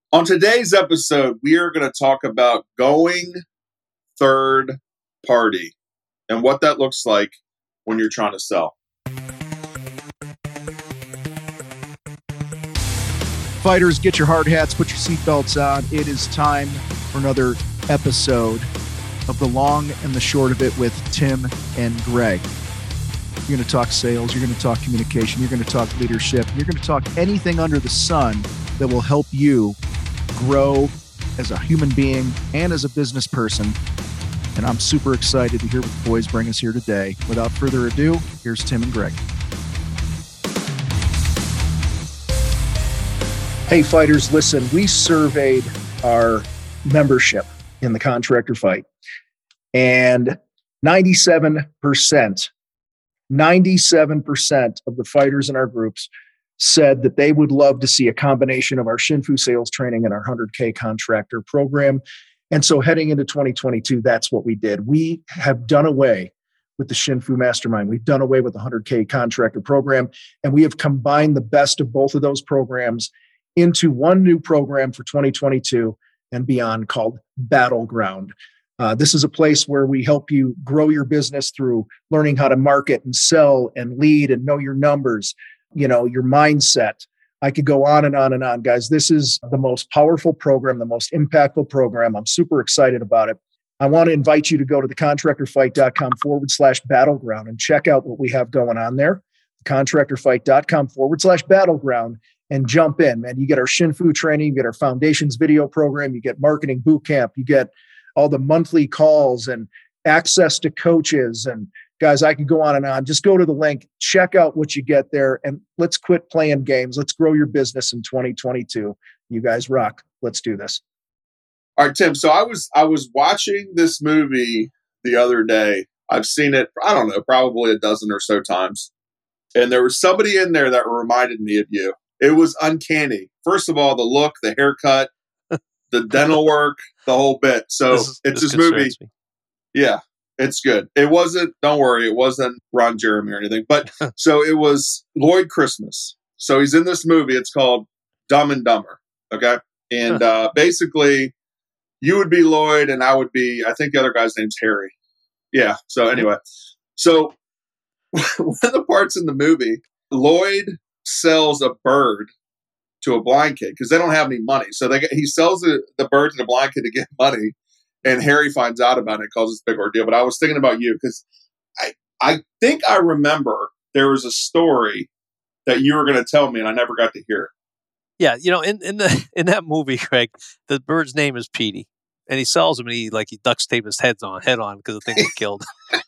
On today's episode, we are going to talk about going third party and what that looks like when you're trying to sell. Fighters, get your hard hats, put your seatbelts on. It is time for another episode of The Long and the Short of It with Tim and Greg. You're going to talk sales, you're going to talk communication, you're going to talk leadership, you're going to talk anything under the sun that will help you grow as a human being and as a business person. And I'm super excited to hear what the boys bring us here today. Without further ado, here's Tim and Greg. Hey, fighters, listen, we surveyed our membership in the Contractor Fight, and 97% of the fighters in our groups said that they would love to see a combination of our Shinfu sales training and our 100K contractor program. And so heading into 2022, that's what we did. We have done away with the Shinfu Mastermind. We've done away with the 100K contractor program, and we have combined the best of both of those programs into one new program for 2022 and beyond called Battleground. This is a place where we help you grow your business through learning how to market and sell and lead and know your numbers, your mindset. I could go on and on and on, guys. This is the most powerful program, the most impactful program. I'm super excited about it. I want to invite you to go to thecontractorfight.com/battleground and check out what we have going on there. Contractorfight.com/battleground and jump in, man. You get our Shinfu training, you get our foundations video program, you get marketing boot camp, you get all the monthly calls and access to coaches. And guys, I could go on and on. Just go to the link, check out what you get there, and let's quit playing games. Let's grow your business in 2022. You guys rock. Let's do this. All right, Tim. So I was watching this movie the other day. I've seen it, I don't know, probably a dozen or so times. And there was somebody in there that reminded me of you. It was uncanny. First of all, the look, the haircut, the dental work, the whole bit. So it's this movie. Me. Yeah, it's good. It wasn't, don't worry, it wasn't Ron Jeremy or anything. But so it was Lloyd Christmas. So he's in this movie. It's called Dumb and Dumber. Okay. And basically, you would be Lloyd and I would be, I think the other guy's name's Harry. Yeah. So anyway, so one of the parts in the movie, Lloyd sells a bird to a blind kid because they don't have any money. So he sells the bird to the blind kid to get money, and Harry finds out about it, causes a big ordeal. But I was thinking about you because I think I remember there was a story that you were going to tell me, and I never got to hear it. Yeah, in that movie, Greg, the bird's name is Petey, and he sells him, and he duct tapes his head on because the thing was killed.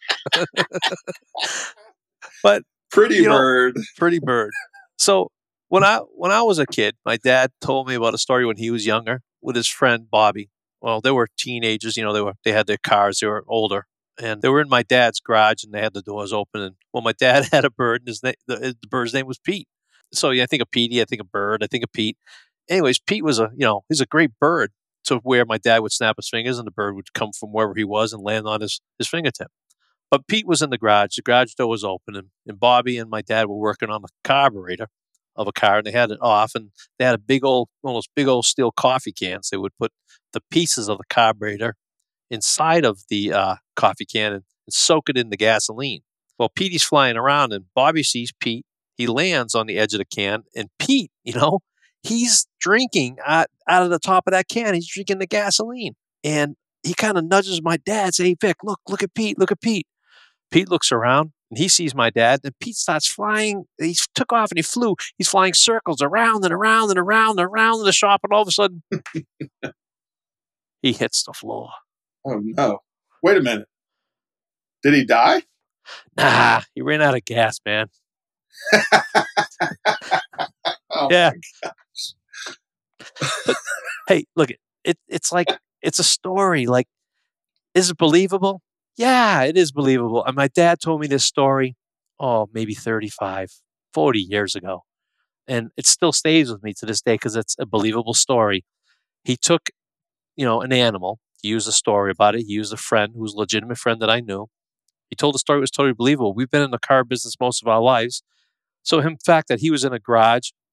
But pretty bird. So when I was a kid, my dad told me about a story when he was younger with his friend Bobby. Well, they were teenagers, they had their cars, they were older, and they were in my dad's garage, and they had the doors open. And my dad had a bird, and the bird's name was Pete. So I think of Petey, I think of bird, I think of Pete. Anyways, Pete was he's a great bird. So where my dad would snap his fingers, and the bird would come from wherever he was and land on his fingertip. But Pete was in the garage door was open, and Bobby and my dad were working on the carburetor of a car, and they had it off, and they had one of those big old steel coffee cans. They would put the pieces of the carburetor inside of the coffee can and soak it in the gasoline. Well, Petey's flying around, and Bobby sees Pete. He lands on the edge of the can, and Pete, he's drinking out of the top of that can. He's drinking the gasoline, and he kind of nudges my dad, say, "Hey, Vic, look at Pete, look at Pete." Pete looks around, and he sees my dad, and Pete starts flying. He took off, and he flew. He's flying circles around and around and around and around in the shop, and all of a sudden, he hits the floor. Oh, no. Wait a minute. Did he die? Nah, he ran out of gas, man. Oh, yeah. My gosh. But, hey, look, it's like, it's a story. Like, is it believable? Yeah, it is believable. And my dad told me this story, maybe 35, 40 years ago. And it still stays with me to this day because it's a believable story. He took, an animal. He used a story about it. He used a friend who was a legitimate friend that I knew. He told the story. It was totally believable. We've been in the car business most of our lives. So the fact that he was in a garage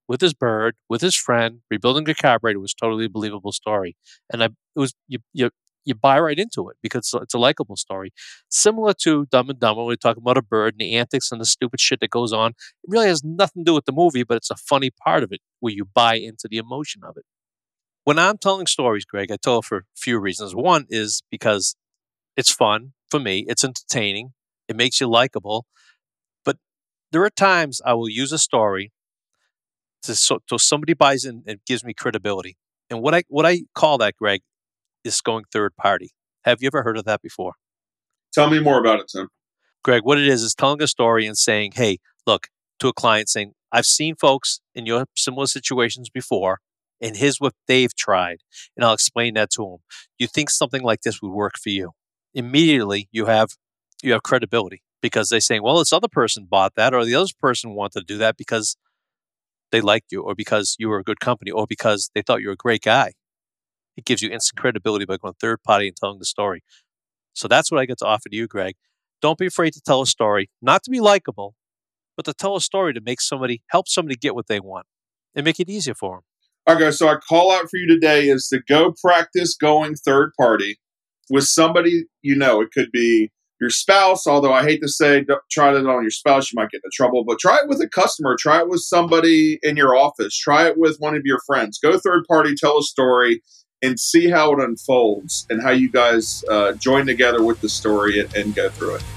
with his bird, with his friend, rebuilding a carburetor was totally a believable story. And it was you buy right into it because it's a likable story. Similar to Dumb and Dumber, we're talking about a bird and the antics and the stupid shit that goes on. It really has nothing to do with the movie, but it's a funny part of it where you buy into the emotion of it. When I'm telling stories, Greg, I tell it for a few reasons. One is because it's fun for me, it's entertaining, it makes you likable. But there are times I will use a story so somebody buys in and gives me credibility. And what I call that, Greg, is going third party. Have you ever heard of that before? Tell me more about it, Tim. Greg, what it is telling a story and saying, hey, look, to a client saying, I've seen folks in your similar situations before, and here's what they've tried. And I'll explain that to them. You think something like this would work for you? Immediately you have credibility because they're saying, well, this other person bought that, or the other person wanted to do that because they liked you, or because you were a good company, or because they thought you were a great guy. It gives you instant credibility by going third party and telling the story. So that's what I get to offer to you, Greg. Don't be afraid to tell a story, not to be likable, but to tell a story to help somebody get what they want and make it easier for them. All right, guys. So our call out for you today is to go practice going third party with somebody you know. It could be your spouse, although I hate to say try it on your spouse, you might get into trouble, but try it with a customer, try it with somebody in your office, try it with one of your friends. Go third party, tell a story, and see how it unfolds and how you guys join together with the story and go through it.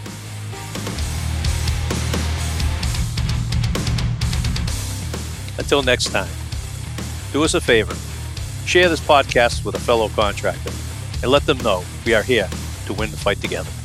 Until next time, do us a favor. Share this podcast with a fellow contractor and let them know we are here to win the fight together.